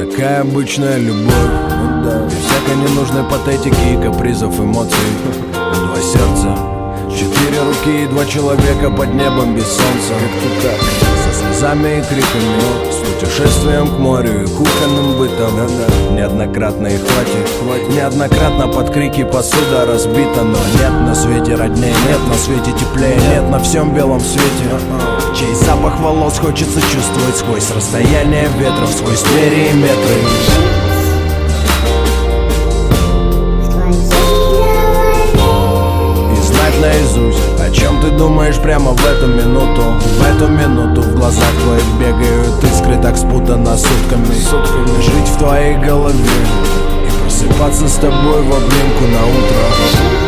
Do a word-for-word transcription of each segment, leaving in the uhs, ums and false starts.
Такая обычная любовь, ну да, без всякой ненужной патетики и капризов эмоций. Два сердца, четыре руки и два человека под небом без солнца. Со слезами и криками, с путешествием к морю и кухонным бытом. Неоднократно и хватит, неоднократно под крики посуда разбита. Но нет на свете родней, нет на свете теплее, нет на всем белом свете, чей запах волос хочется чувствовать сквозь расстояние ветров, сквозь двери и метры. Наизусть, о чем ты думаешь прямо в эту минуту? В эту минуту в глазах твоих бегают искры так спутанно сутками. Сутками жить в твоей голове и просыпаться с тобой в обнимку на утро.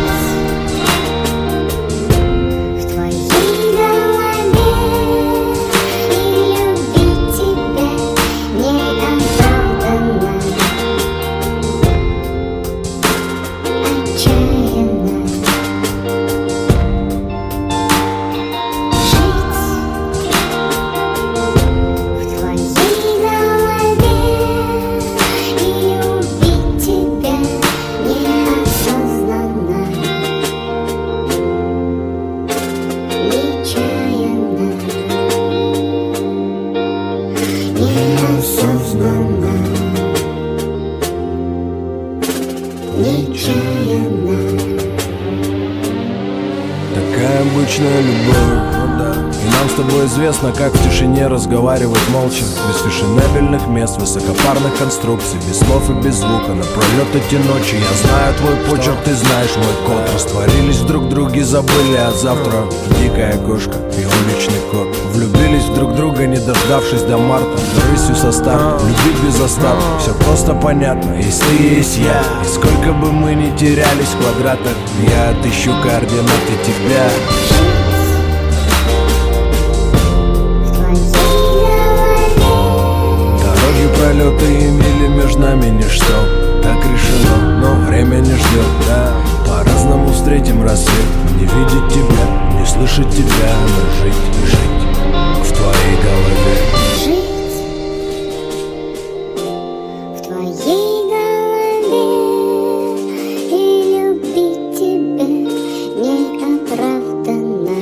Такая обычная любовь, ну да. И нам с тобой известно, как в тишине разговаривать молча. Без фешенебельных мест, высокопарных конструкций, без слов и без звука, напролет эти ночи. Я знаю твой почерк, ты знаешь мой код. Растворились в друг друге, забыли от завтра. Дикая кошка и уличный кот влюбились в друг друга, не дождавшись до марта. Рысью со старта, любить без остатка. Все просто понятно, есть ты, есть я. И сколько бы мы ни терялись в квадратах, я отыщу координаты тебя. Дороги, пролеты и мили между нами ничто. Так решено, но время не ждет, да. По-разному встретим рассвет. Не видеть тебя, не слышать тебя, но жить, жить в твоей голове. Жить в твоей голове и любить тебя неоправданно,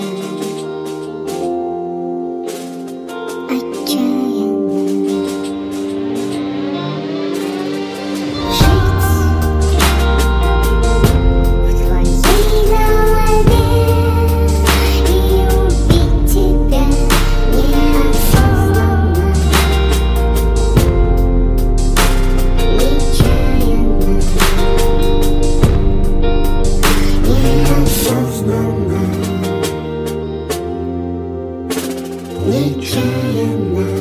отчаянно. Жить в твоей голове и убить тебя неосознанно, нечаянно, неосознанно, нечаянно.